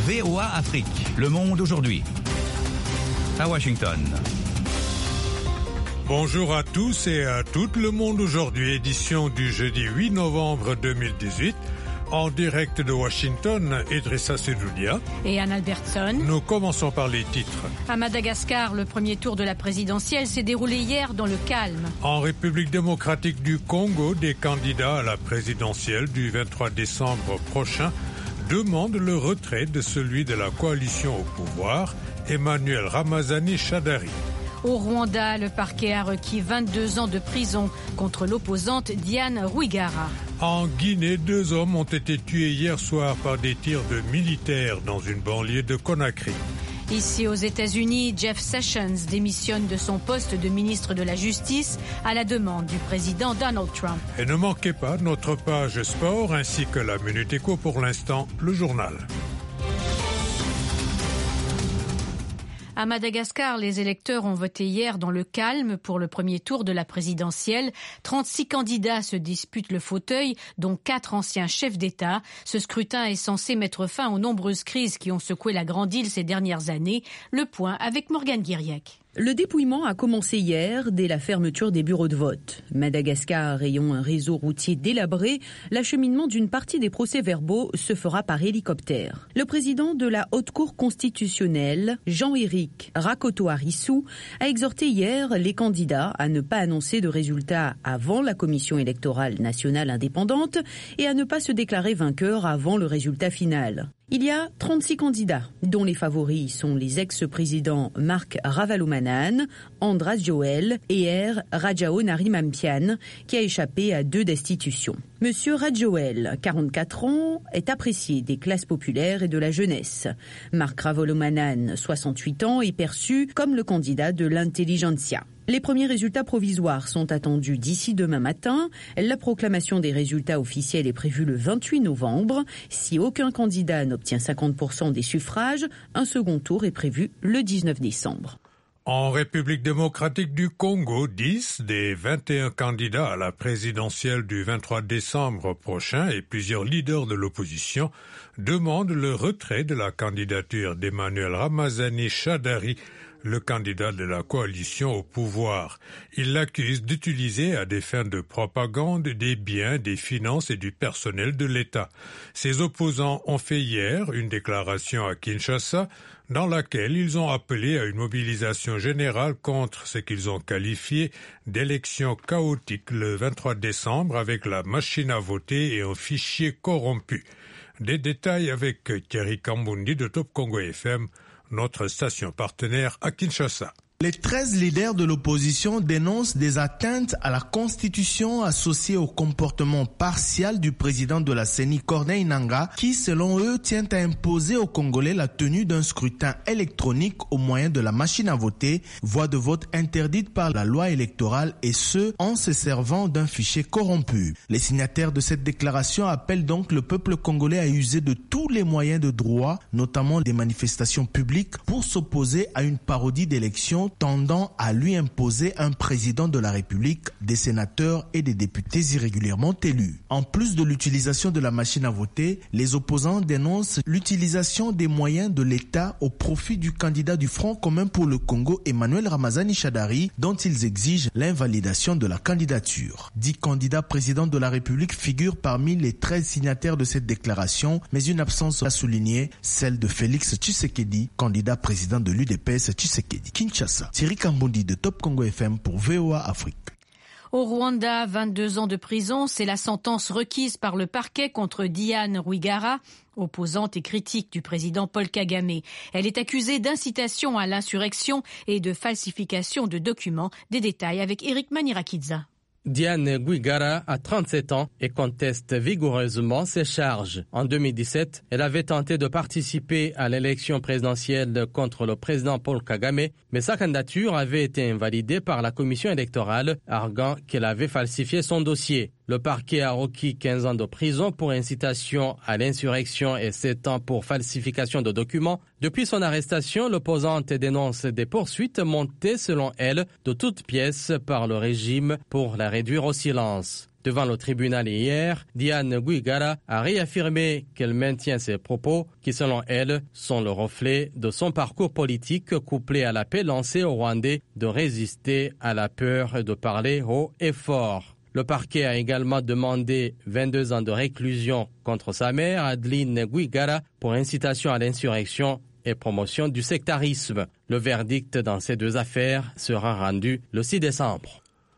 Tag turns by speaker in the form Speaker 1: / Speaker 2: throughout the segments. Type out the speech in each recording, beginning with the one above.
Speaker 1: VOA Afrique, le monde aujourd'hui. À Washington.
Speaker 2: Bonjour à tous et à toutes, le monde aujourd'hui, édition du jeudi 8 novembre 2018. En direct de Washington, Idrissa Sedoudia
Speaker 3: et Anne Albertson.
Speaker 2: Nous commençons par les titres.
Speaker 3: À Madagascar, le premier tour de la présidentielle s'est déroulé hier dans le calme.
Speaker 2: En République démocratique du Congo, des candidats à la présidentielle du 23 décembre prochain demandent le retrait de celui de la coalition au pouvoir, Emmanuel Ramazani Shadary.
Speaker 3: Au Rwanda, le parquet a requis 22 ans de prison contre l'opposante Diane Rwigara.
Speaker 2: En Guinée, 2 hommes ont été tués hier soir par des tirs de militaires dans une banlieue de Conakry.
Speaker 3: Ici aux États-Unis, Jeff Sessions démissionne de son poste de ministre de la Justice à la demande du président Donald Trump.
Speaker 2: Et ne manquez pas notre page sport ainsi que la Minute Éco, pour l'instant, le journal.
Speaker 3: À Madagascar, les électeurs ont voté hier dans le calme pour le premier tour de la présidentielle. 36 candidats se disputent le fauteuil, dont 4 anciens chefs d'État. Ce scrutin est censé mettre fin aux nombreuses crises qui ont secoué la grande île ces dernières années. Le point avec Morgane Guiriec.
Speaker 4: Le dépouillement a commencé hier dès la fermeture des bureaux de vote. Madagascar ayant un réseau routier délabré, l'acheminement d'une partie des procès-verbaux se fera par hélicoptère. Le président de la Haute Cour constitutionnelle, Jean-Éric Rakotoarissou, a exhorté hier les candidats à ne pas annoncer de résultats avant la Commission électorale nationale indépendante et à ne pas se déclarer vainqueur avant le résultat final. Il y a 36 candidats, dont les favoris sont les ex-présidents Marc Ravalomanane, Andras Joel et R. Rajaonarimampian, qui a échappé à 2 destitutions. Monsieur Rajoel, 44 ans, est apprécié des classes populaires et de la jeunesse. Marc Ravalomanane, 68 ans, est perçu comme le candidat de l'intelligentsia. Les premiers résultats provisoires sont attendus d'ici demain matin. La proclamation des résultats officiels est prévue le 28 novembre. Si aucun candidat n'obtient 50% des suffrages, un second tour est prévu le 19 décembre.
Speaker 2: En République démocratique du Congo, 10 des 21 candidats à la présidentielle du 23 décembre prochain et plusieurs leaders de l'opposition demandent le retrait de la candidature d'Emmanuel Ramazani Shadary, le candidat de la coalition au pouvoir. Il l'accuse d'utiliser à des fins de propagande des biens, des finances et du personnel de l'État. Ses opposants ont fait hier une déclaration à Kinshasa dans laquelle ils ont appelé à une mobilisation générale contre ce qu'ils ont qualifié d'élection chaotique le 23 décembre avec la machine à voter et un fichier corrompu. Des détails avec Thierry Kambundi de Top Congo FM, notre station partenaire à Kinshasa.
Speaker 5: Les 13 leaders de l'opposition dénoncent des atteintes à la Constitution associées au comportement partial du président de la CENI, Corneille Nangaa, qui, selon eux, tient à imposer aux Congolais la tenue d'un scrutin électronique au moyen de la machine à voter, voie de vote interdite par la loi électorale, et ce, en se servant d'un fichier corrompu. Les signataires de cette déclaration appellent donc le peuple congolais à user de tous les moyens de droit, notamment des manifestations publiques, pour s'opposer à une parodie d'élection tendant à lui imposer un président de la République, des sénateurs et des députés irrégulièrement élus. En plus de l'utilisation de la machine à voter, les opposants dénoncent l'utilisation des moyens de l'État au profit du candidat du Front commun pour le Congo, Emmanuel Ramazani Shadary, dont ils exigent l'invalidation de la candidature. 10 candidats présidents de la République figurent parmi les 13 signataires de cette déclaration, mais une absence à souligner, celle de Félix Tshisekedi, candidat président de l'UDPS Tshisekedi. Kinshasa. Thierry Kambundi de Top Congo FM pour VOA Afrique.
Speaker 3: Au Rwanda, 22 ans de prison, c'est la sentence requise par le parquet contre Diane Rwigara, opposante et critique du président Paul Kagame. Elle est accusée d'incitation à l'insurrection et de falsification de documents. Des détails avec Eric Manirakidza.
Speaker 6: Diane Rwigara a 37 ans et conteste vigoureusement ses charges. En 2017, elle avait tenté de participer à l'élection présidentielle contre le président Paul Kagame, mais sa candidature avait été invalidée par la commission électorale, arguant qu'elle avait falsifié son dossier. Le parquet a requis 15 ans de prison pour incitation à l'insurrection et 7 ans pour falsification de documents. Depuis son arrestation, l'opposante dénonce des poursuites montées, selon elle, de toutes pièces par le régime pour la réduire au silence. Devant le tribunal hier, Diane Rwigara a réaffirmé qu'elle maintient ses propos qui, selon elle, sont le reflet de son parcours politique couplé à l'appel lancé aux Rwandais de résister à la peur et de parler haut et fort. Le parquet a également demandé 22 ans de réclusion contre sa mère, Adeline Rwigara, pour incitation à l'insurrection et promotion du sectarisme. Le verdict dans ces deux affaires sera rendu le 6 décembre.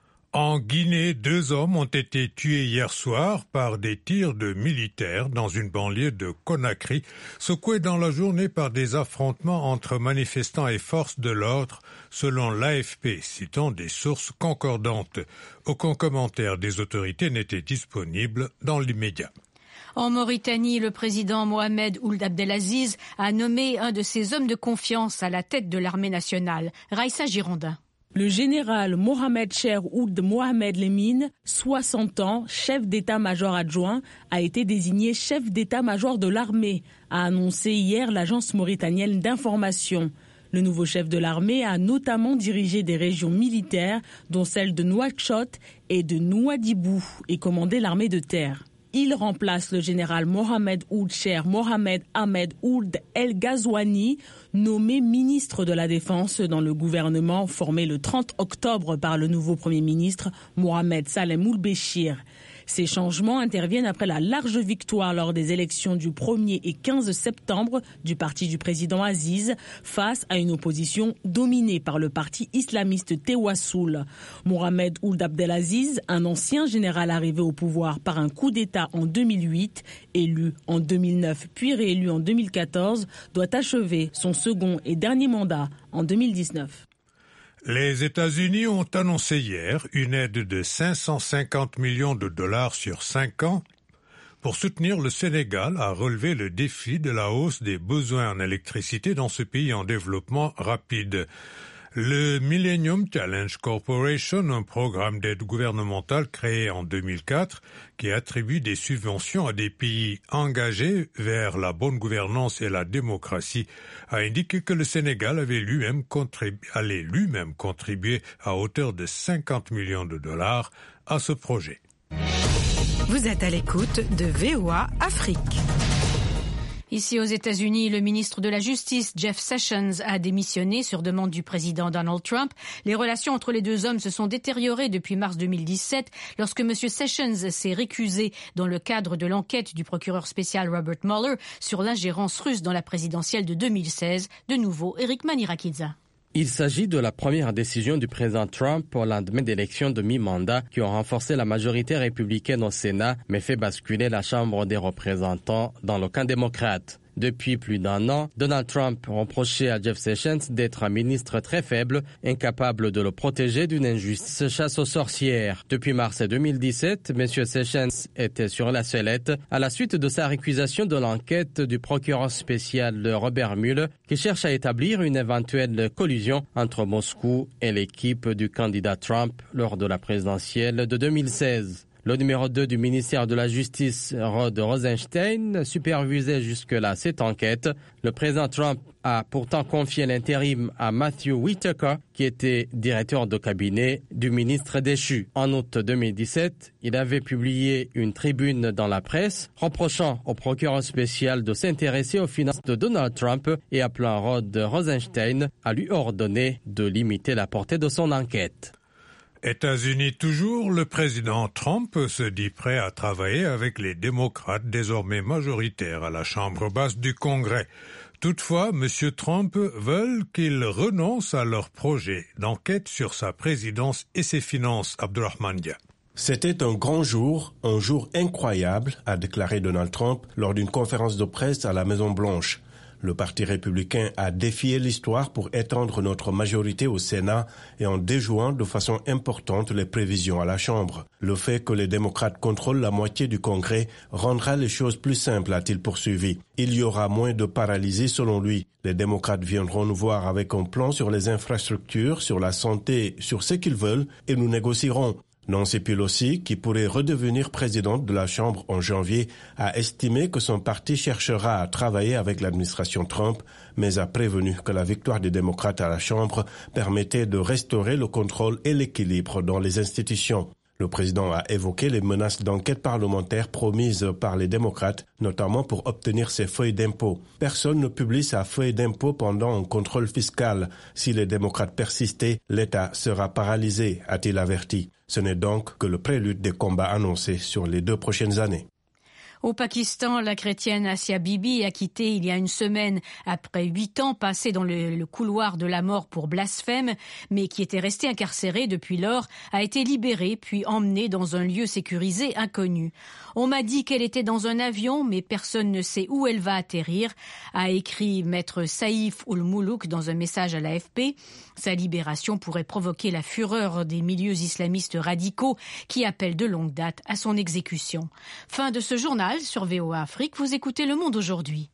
Speaker 2: En Guinée, 2 hommes ont été tués hier soir par des tirs de militaires dans une banlieue de Conakry, secoués dans la journée par des affrontements entre manifestants et forces de l'ordre, selon l'AFP, citant des sources concordantes. Aucun commentaire des autorités n'était disponible dans l'immédiat.
Speaker 3: En Mauritanie, le président Mohamed Ould Abdelaziz a nommé un de ses hommes de confiance à la tête de l'armée nationale, Raïssa Girondin.
Speaker 7: Le général Mohamed Cher Ould Mohamed Lemine, 60 ans, chef d'état-major adjoint, a été désigné chef d'état-major de l'armée, a annoncé hier l'agence mauritanienne d'information. Le nouveau chef de l'armée a notamment dirigé des régions militaires, dont celle de Nouakchott et de Nouadhibou, et commandé l'armée de terre. Il remplace le général Mohamed Ould Cher Mohamed Ahmed Ould El Ghazouani, nommé ministre de la Défense dans le gouvernement formé le 30 octobre par le nouveau Premier ministre Mohamed Salem Ould Béchir. Ces changements interviennent après la large victoire lors des élections du 1er et 15 septembre du parti du président Aziz face à une opposition dominée par le parti islamiste Tewassoul. Mohamed Ould Abdelaziz, un ancien général arrivé au pouvoir par un coup d'État en 2008, élu en 2009 puis réélu en 2014, doit achever son second et dernier mandat en 2019.
Speaker 2: Les États-Unis ont annoncé hier une aide de 550 millions de dollars sur 5 ans pour soutenir le Sénégal à relever le défi de la hausse des besoins en électricité dans ce pays en développement rapide. Le Millennium Challenge Corporation, un programme d'aide gouvernementale créé en 2004 qui attribue des subventions à des pays engagés vers la bonne gouvernance et la démocratie, a indiqué que le Sénégal allait lui-même contribuer à hauteur de 50 millions de dollars à ce projet.
Speaker 8: Vous êtes à l'écoute de VOA Afrique.
Speaker 3: Ici aux États-Unis, le ministre de la Justice, Jeff Sessions, a démissionné sur demande du président Donald Trump. Les relations entre les deux hommes se sont détériorées depuis mars 2017 lorsque M. Sessions s'est récusé dans le cadre de l'enquête du procureur spécial Robert Mueller sur l'ingérence russe dans la présidentielle de 2016. De nouveau, Eric Manirakidza.
Speaker 6: Il s'agit de la première décision du président Trump au lendemain d'élections de mi-mandat qui ont renforcé la majorité républicaine au Sénat, mais fait basculer la Chambre des représentants dans le camp démocrate. Depuis plus d'1 an, Donald Trump reprochait à Jeff Sessions d'être un ministre très faible, incapable de le protéger d'une injuste chasse aux sorcières. Depuis mars 2017, M. Sessions était sur la sellette à la suite de sa récusation de l'enquête du procureur spécial Robert Mueller qui cherche à établir une éventuelle collusion entre Moscou et l'équipe du candidat Trump lors de la présidentielle de 2016. Le numéro 2 du ministère de la Justice, Rod Rosenstein, supervisait jusque-là cette enquête. Le président Trump a pourtant confié l'intérim à Matthew Whitaker, qui était directeur de cabinet du ministre déchu. En août 2017, il avait publié une tribune dans la presse, reprochant au procureur spécial de s'intéresser aux finances de Donald Trump et appelant Rod Rosenstein à lui ordonner de limiter la portée de son enquête.
Speaker 2: États-Unis toujours, le président Trump se dit prêt à travailler avec les démocrates désormais majoritaires à la Chambre basse du Congrès. Toutefois, M. Trump veut qu'ils renoncent à leur projet d'enquête sur sa présidence et ses finances. Abdurrahman Dia.
Speaker 9: C'était un grand jour, un jour incroyable, a déclaré Donald Trump lors d'une conférence de presse à la Maison-Blanche. Le Parti républicain a défié l'histoire pour étendre notre majorité au Sénat et en déjouant de façon importante les prévisions à la Chambre. Le fait que les démocrates contrôlent la moitié du Congrès rendra les choses plus simples, a-t-il poursuivi. Il y aura moins de paralysie selon lui. Les démocrates viendront nous voir avec un plan sur les infrastructures, sur la santé, sur ce qu'ils veulent et nous négocierons. Nancy Pelosi, qui pourrait redevenir présidente de la Chambre en janvier, a estimé que son parti cherchera à travailler avec l'administration Trump, mais a prévenu que la victoire des démocrates à la Chambre permettait de restaurer le contrôle et l'équilibre dans les institutions. Le président a évoqué les menaces d'enquête parlementaire promises par les démocrates, notamment pour obtenir ses feuilles d'impôt. Personne ne publie sa feuille d'impôt pendant un contrôle fiscal. Si les démocrates persistaient, l'État sera paralysé, a-t-il averti. Ce n'est donc que le prélude des combats annoncés sur les 2 prochaines années.
Speaker 3: Au Pakistan, la chrétienne Asia Bibi, acquittée il y a une semaine après 8 ans passés dans le couloir de la mort pour blasphème, mais qui était restée incarcérée depuis lors, a été libérée puis emmenée dans un lieu sécurisé inconnu. On m'a dit qu'elle était dans un avion, mais personne ne sait où elle va atterrir, a écrit maître Saïf Ul-Moulouk dans un message à l'AFP. Sa libération pourrait provoquer la fureur des milieux islamistes radicaux qui appellent de longue date à son exécution. Fin de ce journal sur VOA Afrique. Vous écoutez Le Monde aujourd'hui.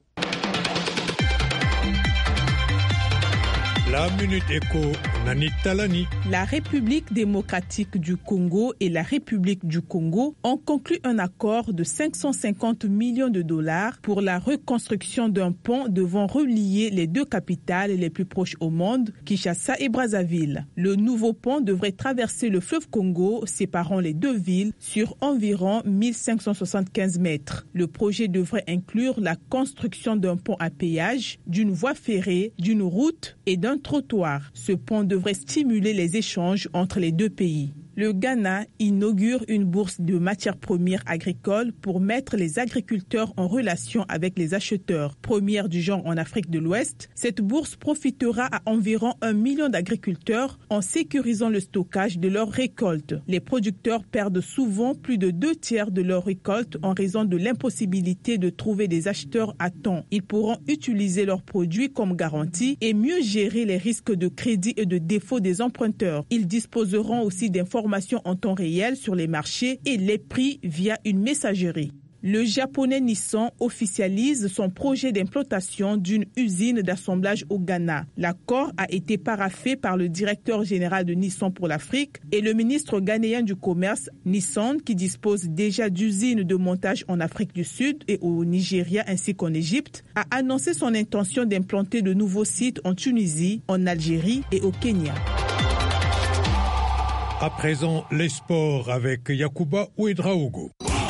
Speaker 2: La Minute Éco, Nani Talani.
Speaker 7: La République démocratique du Congo et la République du Congo ont conclu un accord de 550 millions de dollars pour la reconstruction d'un pont devant relier les 2 capitales les plus proches au monde, Kinshasa et Brazzaville. Le nouveau pont devrait traverser le fleuve Congo, séparant les 2 villes sur environ 1575 mètres. Le projet devrait inclure la construction d'un pont à péage, d'une voie ferrée, d'une route et d'un trottoir. Ce pont devrait stimuler les échanges entre les 2 pays. Le Ghana inaugure une bourse de matières premières agricoles pour mettre les agriculteurs en relation avec les acheteurs. Première du genre en Afrique de l'Ouest, cette bourse profitera à environ 1 million d'agriculteurs en sécurisant le stockage de leurs récoltes. Les producteurs perdent souvent plus de 2/3 de leurs récoltes en raison de l'impossibilité de trouver des acheteurs à temps. Ils pourront utiliser leurs produits comme garantie et mieux gérer les risques de crédit et de défaut des emprunteurs. Ils disposeront aussi d'informations en temps réel sur les marchés et les prix via une messagerie. Le japonais Nissan officialise son projet d'implantation d'une usine d'assemblage au Ghana. L'accord a été paraphé par le directeur général de Nissan pour l'Afrique et le ministre ghanéen du Commerce. Nissan, qui dispose déjà d'usines de montage en Afrique du Sud et au Nigeria ainsi qu'en Égypte, a annoncé son intention d'implanter de nouveaux sites en Tunisie, en Algérie et au Kenya.
Speaker 2: À présent, les sports avec Yacouba Ouedraogo.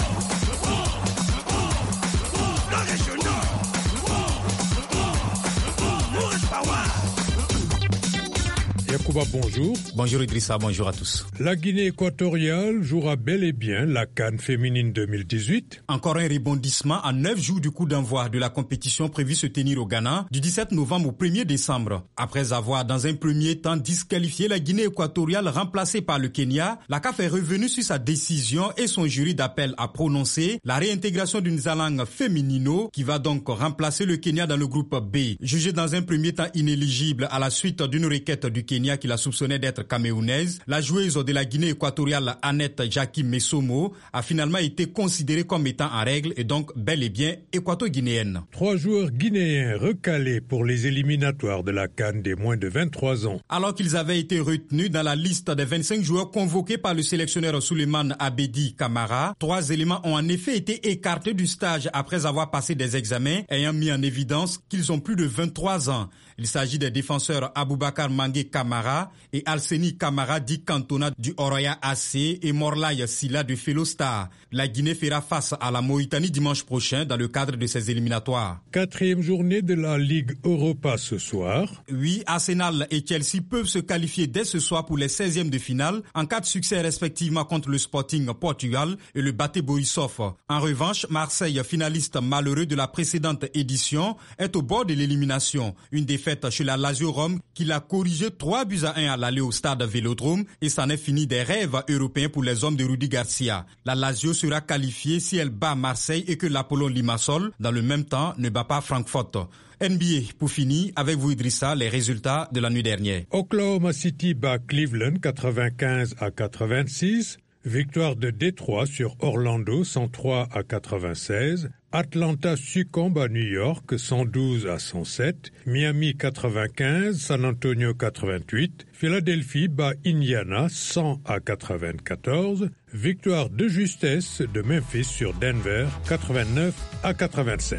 Speaker 2: Yacouba, bonjour.
Speaker 10: Bonjour Idrissa, bonjour à tous.
Speaker 2: La Guinée équatoriale jouera bel et bien la CAN féminine 2018.
Speaker 10: Encore un rebondissement à 9 jours du coup d'envoi de la compétition prévue se tenir au Ghana du 17 novembre au 1er décembre. Après avoir dans un premier temps disqualifié la Guinée équatoriale remplacée par le Kenya, la CAF est revenue sur sa décision et son jury d'appel a prononcé la réintégration d'une Zalang Feminino qui va donc remplacer le Kenya dans le groupe B. Jugée dans un premier temps inéligible à la suite d'une requête du Kenya qui la soupçonnait d'être camerounaise, la joueuse de la Guinée équatoriale Annette Jackie Messomo a finalement été considérée comme étant en règle et donc bel et bien équato-guinéenne.
Speaker 2: 3 joueurs guinéens recalés pour les éliminatoires de la CAN des moins de 23 ans.
Speaker 10: Alors qu'ils avaient été retenus dans la liste des 25 joueurs convoqués par le sélectionneur Souleymane Abedi Camara, 3 éléments ont en effet été écartés du stage après avoir passé des examens ayant mis en évidence qu'ils ont plus de 23 ans. Il s'agit des défenseurs Aboubakar Mangué Camara et Alseni Camara dit Cantona du Oroya AC et Morlaye Silla du Felostar. La Guinée fera face à la Mauritanie dimanche prochain dans le cadre de ses éliminatoires.
Speaker 2: 4e journée de la Ligue Europa ce soir.
Speaker 10: Oui, Arsenal et Chelsea peuvent se qualifier dès ce soir pour les 16e de finale en cas de succès respectivement contre le Sporting Portugal et le Bate Borisov. En revanche, Marseille, finaliste malheureux de la précédente édition, est au bord de l'élimination. Une défaite chez la Lazio Rome qui l'a corrigé 3-1 à l'aller au stade Vélodrome et c'en est fini des rêves européens pour les hommes de Rudy Garcia. La Lazio sera qualifiée si elle bat Marseille et que l'Apollon Limassol, dans le même temps, ne bat pas Francfort. NBA, pour finir, avec vous Idrissa, les résultats de la nuit dernière.
Speaker 2: Oklahoma City bat Cleveland 95-86. Victoire de Détroit sur Orlando 103-96. Atlanta succombe à New York 112-107. Miami 95, San Antonio 88. Philadelphie bat Indiana 100-94. Victoire de justesse de Memphis sur Denver 89-87.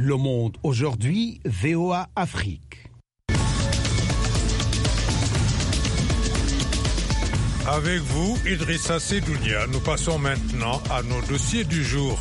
Speaker 11: Le Monde aujourd'hui, VOA Afrique.
Speaker 2: Avec vous, Idrissa Sedounia, nous passons maintenant à nos dossiers du jour.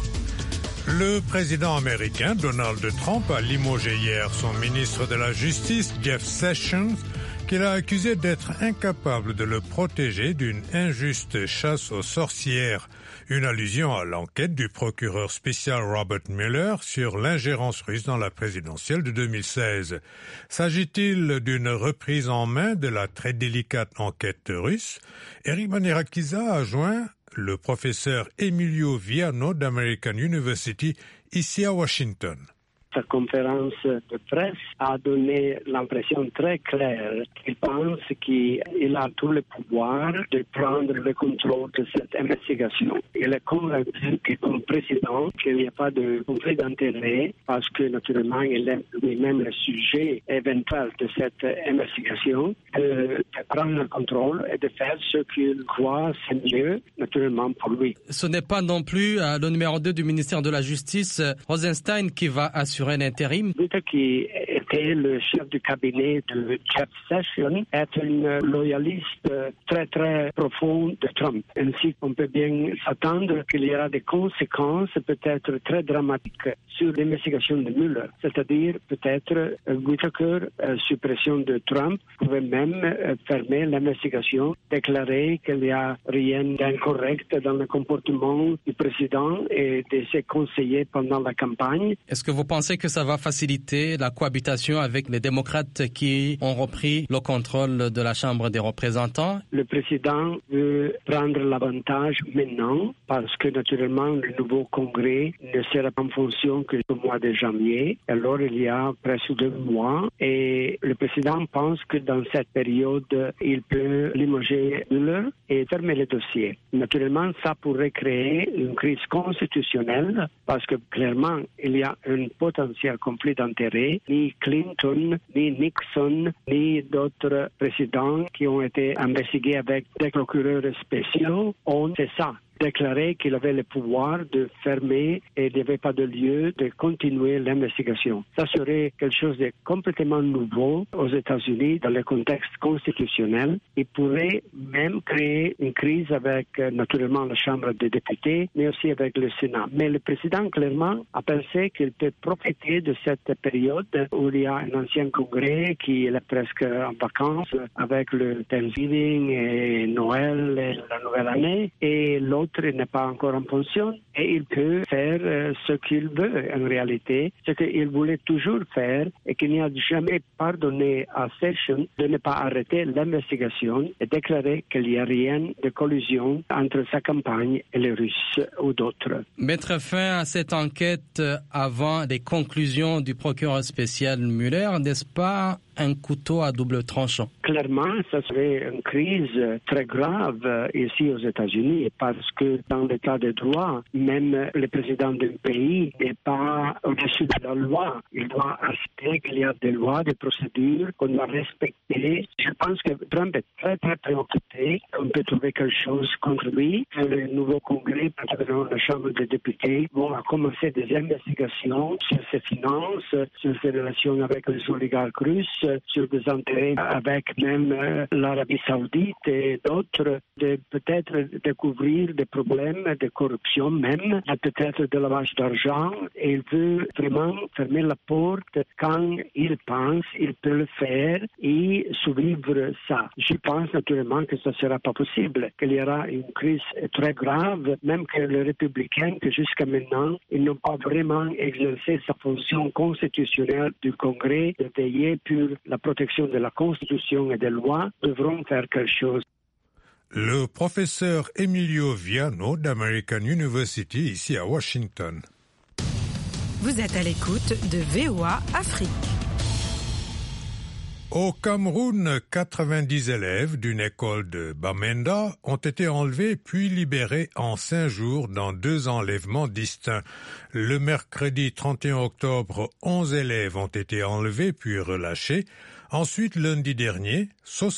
Speaker 2: Le président américain Donald Trump a limogé hier son ministre de la Justice, Jeff Sessions, qu'il a accusé d'être incapable de le protéger d'une injuste chasse aux sorcières. Une allusion à l'enquête du procureur spécial Robert Mueller sur l'ingérence russe dans la présidentielle de 2016. S'agit-il d'une reprise en main de la très délicate enquête russe? Eric Manirakiza a joint le professeur Emilio Viano d'American University ici à Washington.
Speaker 12: Sa conférence de presse a donné l'impression très claire qu'il pense qu'il a tout le pouvoir de prendre le contrôle de cette investigation. Il est convaincu que comme président, qu'il n'y a pas de conflit d'intérêt parce que naturellement il aime lui-même le sujet éventuel de cette investigation, de prendre le contrôle et de faire ce qu'il croit c'est mieux naturellement pour lui.
Speaker 6: Ce n'est pas non plus le numéro 2 du ministère de la Justice, Rosenstein, qui va assurer un intérim.
Speaker 12: Qui était le chef du cabinet de Jeff Sessions est un loyaliste très très profond de Trump. Ainsi qu'on peut bien s'attendre qu'il y aura des conséquences peut-être très dramatiques sur l'investigation de Mueller. C'est-à-dire peut-être Whitaker, sous pression de Trump, pouvait même fermer l'investigation, déclarer qu'il n'y a rien d'incorrect dans le comportement du président et de ses conseillers pendant la campagne.
Speaker 6: Est-ce que vous pensez que ça va faciliter la cohabitation avec les démocrates qui ont repris le contrôle de la Chambre des représentants?
Speaker 12: Le président veut prendre l'avantage maintenant parce que naturellement le nouveau Congrès ne sera pas en fonction que le mois de janvier. Alors il y a presque 2 mois et le président pense que dans cette période il peut limoger Mueller et fermer le dossier. Naturellement ça pourrait créer une crise constitutionnelle parce que clairement il y a un potentiel conflit d'intérêts. Ni Clinton, ni Nixon, ni d'autres présidents qui ont été investigués avec des procureurs spéciaux ont fait ça. Déclaré qu'il avait le pouvoir de fermer et il n'y avait pas de lieu de continuer l'investigation. Ça serait quelque chose de complètement nouveau aux États-Unis dans le contexte constitutionnel. Il pourrait même créer une crise avec naturellement la Chambre des députés, mais aussi avec le Sénat. Mais le président clairement a pensé qu'il peut profiter de cette période où il y a un ancien Congrès qui est presque en vacances avec le Thanksgiving et Noël et la Nouvelle Année et l'autre n'est pas encore en fonction et il peut faire ce qu'il veut en réalité, ce qu'il voulait toujours faire et qu'il n'y a jamais pardonné à Sessions de ne pas arrêter l'investigation et déclarer qu'il n'y a rien de collusion entre sa campagne et les Russes ou d'autres.
Speaker 6: Mettre fin à cette enquête avant les conclusions du procureur spécial Mueller, n'est-ce pas un couteau à double tranchant?
Speaker 12: Clairement, ça serait une crise très grave ici aux États-Unis parce que dans l'état de droit, même le président d'un pays n'est pas au-dessus de la loi. Il doit accepter qu'il y a des lois, des procédures qu'on doit respecter. Je pense que Trump est très très préoccupé. On peut trouver quelque chose contre lui. Le nouveau Congrès, particulièrement la Chambre des députés, vont commencer des investigations sur ses finances, sur ses relations avec les oligarques russes, sur des intérêts avec même l'Arabie Saoudite et d'autres, de peut-être découvrir des problèmes de corruption même, peut-être de lavage d'argent, et il veut vraiment fermer la porte quand il pense, il peut le faire et survivre ça. Je pense naturellement que ça ne sera pas possible, qu'il y aura une crise très grave, même que les républicains, que jusqu'à maintenant, ils n'ont pas vraiment exercé sa fonction constitutionnelle du Congrès de veiller pour la protection de la Constitution et des lois, devront faire quelque chose.
Speaker 2: Le professeur Emilio Viano d'American University ici à Washington.
Speaker 8: Vous êtes à l'écoute de VOA Afrique.
Speaker 2: Au Cameroun, 90 élèves d'une école de Bamenda ont été enlevés puis libérés en 5 jours dans 2 enlèvements distincts. Le mercredi 31 octobre, 11 élèves ont été enlevés puis relâchés. Ensuite, lundi dernier,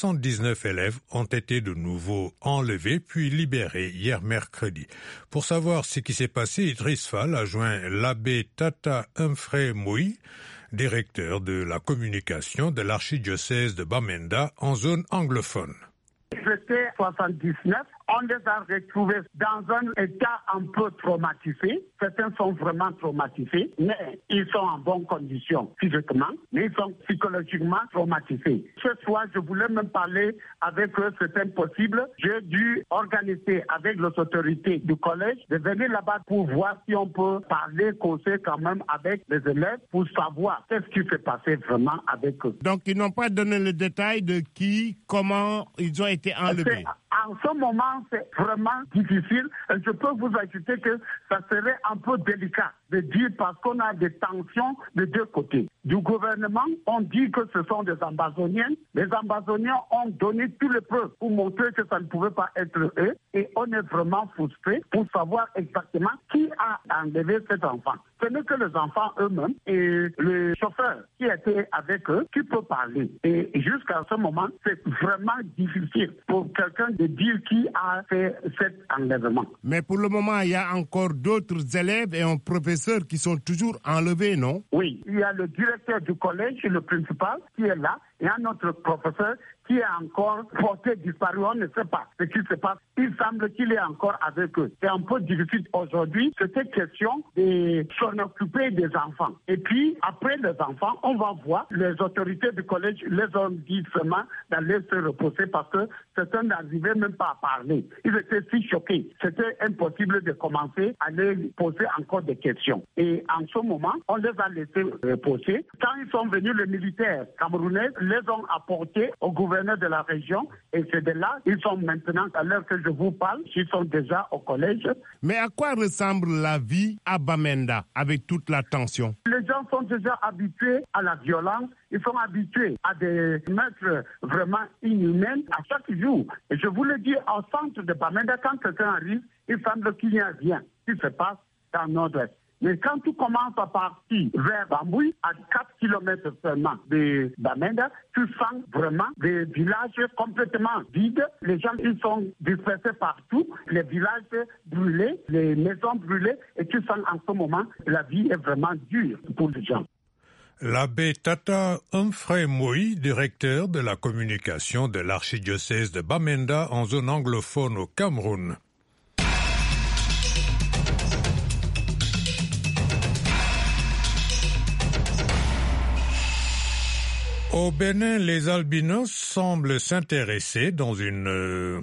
Speaker 2: 79 élèves ont été de nouveau enlevés puis libérés hier mercredi. Pour savoir ce qui s'est passé, Idriss Fall a joint l'abbé Tata Humphrey Moui, directeur de la communication de l'archidiocèse de Bamenda en zone anglophone.
Speaker 13: C'était 79. On les a retrouvés dans un état un peu traumatisé. Certains sont vraiment traumatisés, mais ils sont en bonne condition physiquement, mais ils sont psychologiquement traumatisés. Ce soir, je voulais même parler avec eux, c'est impossible. J'ai dû organiser avec les autorités du collège de venir là-bas pour voir si on peut parler, causer quand même avec les élèves pour savoir qu'est-ce qui s'est passé vraiment avec eux.
Speaker 14: Donc, ils n'ont pas donné le détail de qui, comment ils ont été enlevés.
Speaker 13: En ce moment, c'est vraiment difficile. Et je peux vous ajouter que ça serait un peu délicat de dire parce qu'on a des tensions de deux côtés. Du gouvernement, on dit que ce sont des Ambazoniens. Les Ambazoniens ont donné tous les preuves pour montrer que ça ne pouvait pas être eux. Et on est vraiment frustrés pour savoir exactement qui a enlevé cet enfant. Ce n'est que les enfants eux-mêmes et le chauffeur qui était avec eux qui peut parler. Et jusqu'à ce moment, c'est vraiment difficile pour quelqu'un de dire qui a fait cet enlèvement.
Speaker 14: Mais pour le moment, il y a encore d'autres élèves et un professeur qui sont toujours enlevés, non?
Speaker 13: Oui, il y a le directeur du collège, le principal, qui est là, et un autre professeur qui est encore porté disparu. On ne sait pas ce qui se passe. Il semble qu'il est encore avec eux. C'est un peu difficile aujourd'hui. C'était question de s'en occuper des enfants. Et puis, après les enfants, on va voir. Les autorités du collège les ont dit seulement d'aller se reposer parce que certains n'arrivaient même pas à parler. Ils étaient si choqués. C'était impossible de commencer à les poser encore des questions. Et en ce moment, on les a laissés reposer. Quand ils sont venus, les militaires camerounais les ont apportés au gouvernement de la région et c'est de là, ils sont maintenant, à l'heure que je vous parle, ils sont déjà au collège.
Speaker 14: Mais à quoi ressemble la vie à Bamenda avec toute la tension?
Speaker 13: Les gens sont déjà habitués à la violence, ils sont habitués à des meurtres vraiment inhumains à chaque jour. Et je vous le dis, au centre de Bamenda, quand quelqu'un arrive, il semble qu'il n'y a rien qui se passe dans nord-ouest. Mais quand tu commences à partir vers Bambouy, à 4 km seulement de Bamenda, tu sens vraiment des villages complètement vides. Les gens, ils sont dispersés partout. Les villages brûlés, les maisons brûlées. Et tu sens en ce moment, la vie est vraiment dure pour les gens.
Speaker 2: L'abbé Tata Humphrey Moui, directeur de la communication de l'archidiocèse de Bamenda en zone anglophone au Cameroun. Au Bénin, les albinos semblent s'intégrer dans une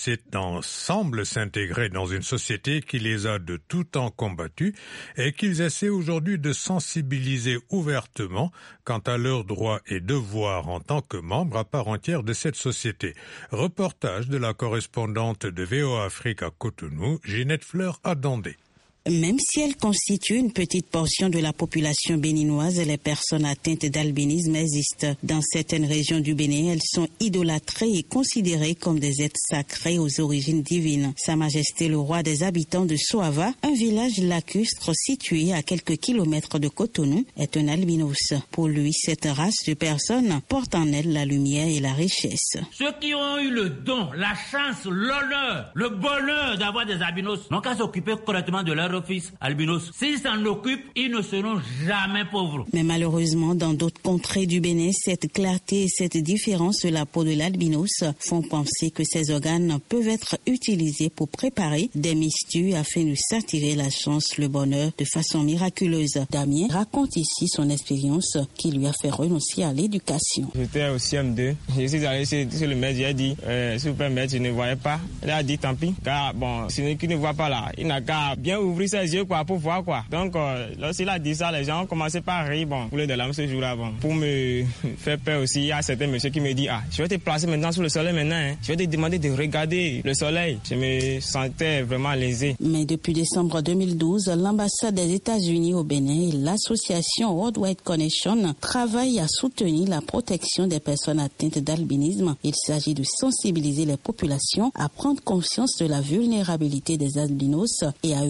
Speaker 2: société qui les a de tout temps combattus et qu'ils essaient aujourd'hui de sensibiliser ouvertement quant à leurs droits et devoirs en tant que membres à part entière de cette société. Reportage de la correspondante de VOA Afrique à Cotonou, Ginette Fleur-Adandé.
Speaker 15: Même si elles constituent une petite portion de la population béninoise, les personnes atteintes d'albinisme existent. Dans certaines régions du Bénin, elles sont idolâtrées et considérées comme des êtres sacrés aux origines divines. Sa Majesté le roi des habitants de Soava, un village lacustre situé à quelques kilomètres de Cotonou, est un albinos. Pour lui, cette race de personnes porte en elle la lumière et la richesse.
Speaker 16: Ceux qui ont eu le don, la chance, l'honneur, le bonheur d'avoir des albinos n'ont qu'à s'occuper correctement de leur office albinos. S'ils s'en occupent, ils ne seront jamais pauvres.
Speaker 15: Mais malheureusement, dans d'autres contrées du Bénin, cette clarté et cette différence de la peau de l'albinos font penser que ces organes peuvent être utilisés pour préparer des mixtures afin de s'attirer la chance, le bonheur de façon miraculeuse. Damien raconte ici son expérience qui lui a fait renoncer à l'éducation.
Speaker 17: J'étais au CM2. Je suis allé chez le maître, j'ai dit, s'il vous plaît, maître, je ne voyais pas. Il a dit, tant pis, car bon, celui qui ne voit pas là, il n'a qu'à bien ouvrir ses yeux pour voir quoi. Donc lorsqu'il a dit ça, les gens ont commencé par rire, voulaient de l'âme ce jour-là. Pour me faire peur aussi, il y a certains messieurs qui me disent, je vais te placer maintenant sous le soleil maintenant, je vais te demander de regarder le soleil. Je me sentais vraiment lésé.
Speaker 15: Mais depuis décembre 2012, l'ambassade des États-Unis au Bénin et l'association Worldwide Connection travaillent à soutenir la protection des personnes atteintes d'albinisme. Il s'agit de sensibiliser les populations à prendre conscience de la vulnérabilité des albinos et à œuvrer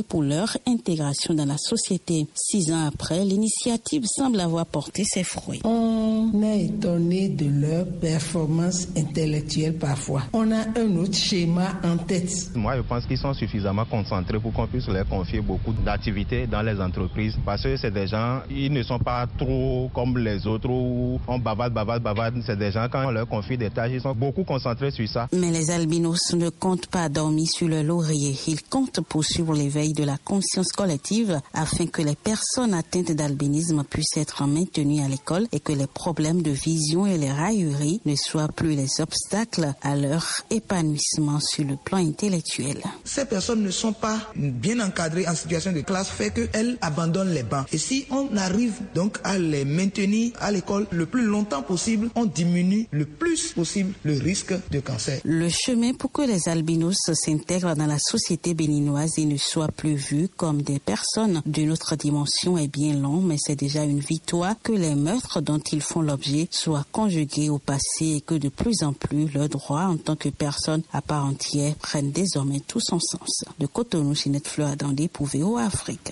Speaker 15: pour leur intégration dans la société. 6 ans après, l'initiative semble avoir porté ses fruits.
Speaker 18: On est étonné de leur performance intellectuelle parfois. On a un autre schéma en tête.
Speaker 19: Moi, je pense qu'ils sont suffisamment concentrés pour qu'on puisse leur confier beaucoup d'activités dans les entreprises. Parce que c'est des gens, ils ne sont pas trop comme les autres où on bavade. C'est des gens, quand on leur confie des tâches, ils sont beaucoup concentrés sur ça.
Speaker 15: Mais les albinos ne comptent pas dormir sur le laurier. Ils comptent poursuivre l'éveil de la conscience collective afin que les personnes atteintes d'albinisme puissent être maintenues à l'école et que les problèmes de vision et les railleries ne soient plus les obstacles à leur épanouissement sur le plan intellectuel.
Speaker 18: Ces personnes ne sont pas bien encadrées en situation de classe, fait qu'elles abandonnent les bancs. Et si on arrive donc à les maintenir à l'école le plus longtemps possible, on diminue le plus possible le risque de cancer.
Speaker 15: Le chemin pour que les albinos s'intègrent dans la société béninoise et ne soient plus vus comme des personnes d'une autre dimension est bien long, mais c'est déjà une victoire que les meurtres dont ils font l'objet soient conjugués au passé et que de plus en plus leurs droits en tant que personnes à part entière prennent désormais tout son sens. De Cotonou, Ginette Fleur Dandé pour VOA Afrique.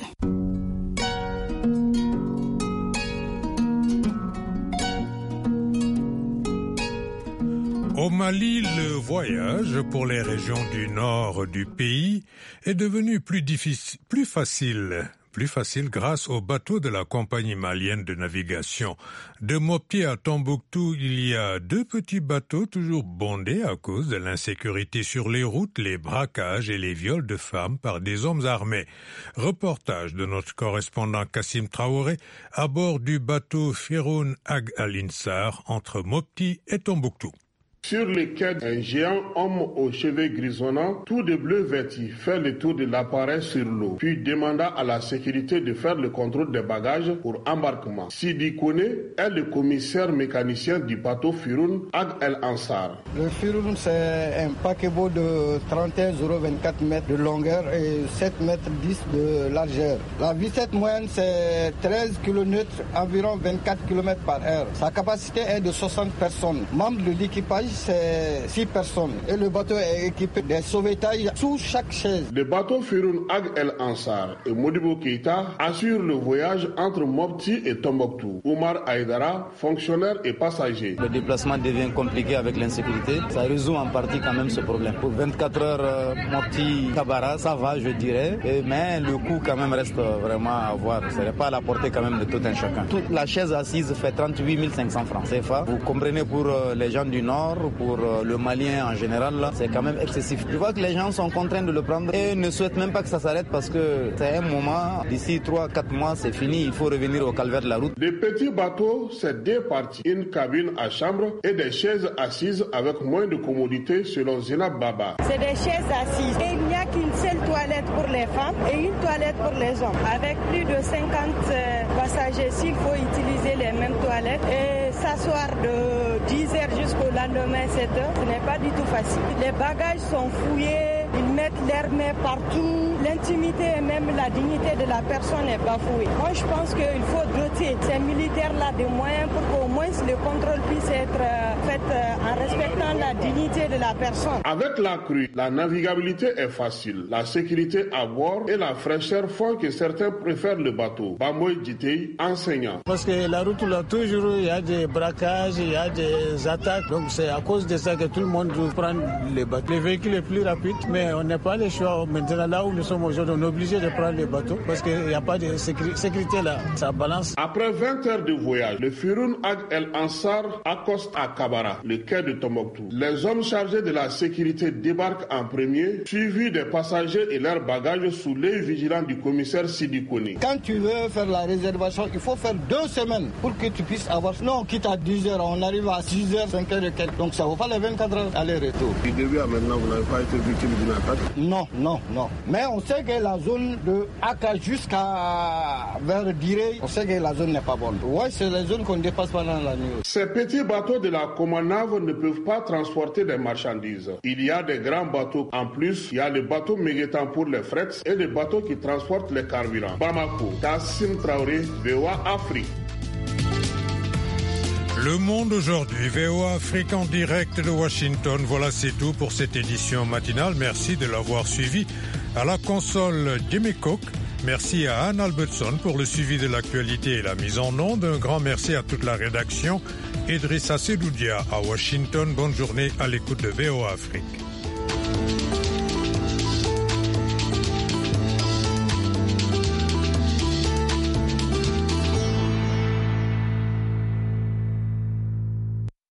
Speaker 2: Au Mali, le voyage pour les régions du nord du pays est devenu plus facile grâce aux bateaux de la compagnie malienne de navigation. De Mopti à Tombouctou, il y a 2 petits bateaux toujours bondés à cause de l'insécurité sur les routes, les braquages et les viols de femmes par des hommes armés. Reportage de notre correspondant Kassim Traoré à bord du bateau Firoun Ag Al-Insar entre Mopti et Tombouctou.
Speaker 20: Sur le quai, un géant homme aux cheveux grisonnants, tout de bleu vêtu, fait le tour de l'appareil sur l'eau, puis demanda à la sécurité de faire le contrôle des bagages pour embarquement. Sidi Kone est le commissaire mécanicien du bateau Firoun Ag El Ansar.
Speaker 21: Le Firoun, c'est un paquebot de 31,24 mètres de longueur et 7 mètres 10 de largeur. La vitesse moyenne, c'est 13 km, environ 24 km par heure. Sa capacité est de 60 personnes. Membres de l'équipage, c'est 6 personnes et le bateau est équipé de sauvetage sous chaque chaise.
Speaker 20: Le bateau Firoun Ag El Ansar et Modibo Keita assurent le voyage entre Mopti et Tombouctou. Oumar Aïdara, fonctionnaire et passager.
Speaker 22: Le déplacement devient compliqué avec l'insécurité. Ça résout en partie quand même ce problème. Pour 24 heures, Mopti-Kabara, ça va, je dirais, mais le coût quand même reste vraiment à voir. Ce n'est pas à la portée quand même de tout un chacun. Toute la chaise assise fait 38 500 francs CFA. Vous comprenez, pour les gens du Nord, pour le Malien en général, là, c'est quand même excessif. Je vois que les gens sont contraints de le prendre et ne souhaitent même pas que ça s'arrête parce que c'est un moment, d'ici 3-4 mois, c'est fini, il faut revenir au calvaire de la route.
Speaker 20: Les petits bateaux, c'est 2 parties, une cabine à chambre et des chaises assises avec moins de commodité selon Zinab Baba.
Speaker 23: C'est des chaises assises et il n'y a qu'une seule toilette pour les femmes et une toilette pour les hommes. Avec plus de 50 passagers, s'il faut utiliser les mêmes toilettes et s'asseoir de 10h jusqu'au lendemain 7h, ce n'est pas du tout facile. Les bagages sont fouillés, ils mettent leurs mains partout, l'intimité et même la dignité de la personne est bafouée. Moi je pense qu'il faut doter ces militaires-là de moyens pour qu'au moins le contrôle puisse être fait en respectant la dignité de la personne.
Speaker 20: Avec la crue, la navigabilité est facile. La sécurité à bord et la fraîcheur font que certains préfèrent le bateau. Bamoy Djitei, enseignant.
Speaker 21: Parce que la route, là, toujours, il y a des braquages, il y a des attaques. Donc c'est à cause de ça que tout le monde prend les bateaux. Le véhicule est plus rapide, mais on n'a pas le choix. Maintenant, là où nous sommes aujourd'hui, on est obligé de prendre les bateaux parce qu'il n'y a pas de sécurité là. Ça balance.
Speaker 20: Après 20 heures de voyage, le Firoun Ag El Ansar accoste à Kabara, le quai de Tombouctou. Les hommes chargés de la sécurité débarquent en premier, suivis des passagers et leurs bagages sous l'œil vigilant du commissaire Sidi Kone.
Speaker 21: Quand tu veux faire la réservation, il faut faire 2 semaines pour que tu puisses avoir. Non, on quitte à 10h, on arrive à 6h, 5h et quelques. Donc ça vaut pas les 24 heures aller-retour.
Speaker 20: Du début à maintenant, vous n'avez pas été victime d'une attaque?
Speaker 21: Non. Mais on sait que la zone de Aka jusqu'à vers Direy, on sait que la zone n'est pas bonne. Ouais, c'est la zone qu'on dépasse pendant la nuit.
Speaker 20: Ces petits bateaux de la Comanave ne peuvent pas transporter des marchandises. Il y a des grands bateaux. En plus, il y a les bateaux Méguétan pour les frets et les bateaux qui transportent les carburants. Bamako, Kassim Traoré, VOA Afrique.
Speaker 2: Le Monde aujourd'hui, VOA Afrique en direct de Washington. Voilà, c'est tout pour cette édition matinale. Merci de l'avoir suivi. À la console, Jimmy Cook. Merci à Anne Albertson pour le suivi de l'actualité et la mise en onde. Un grand merci à toute la rédaction. Idrissa Sedoudia à Washington. Bonne journée à l'écoute de VOA Afrique.